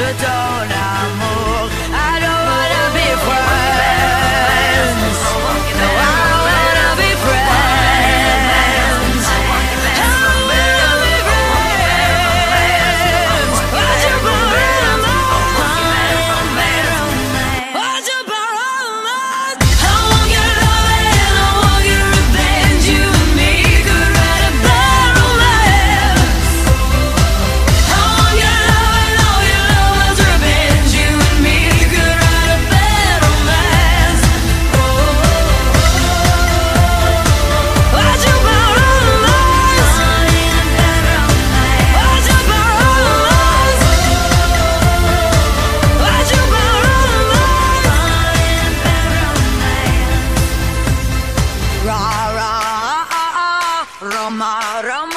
de ton amour. I don't wanna be friends. No, I don't wanna be friends. I don't wanna be friends. Why'd you borrow my romance? Why'd you borrow my? I want your love and I want your revenge. You and me could write a bad romance. I want your love and all your love's revenge. You and me could write a bad romance. Why'd you borrow mine? Why'd you borrow mine? Why'd you borrow mine? Ra ra Roma Roma.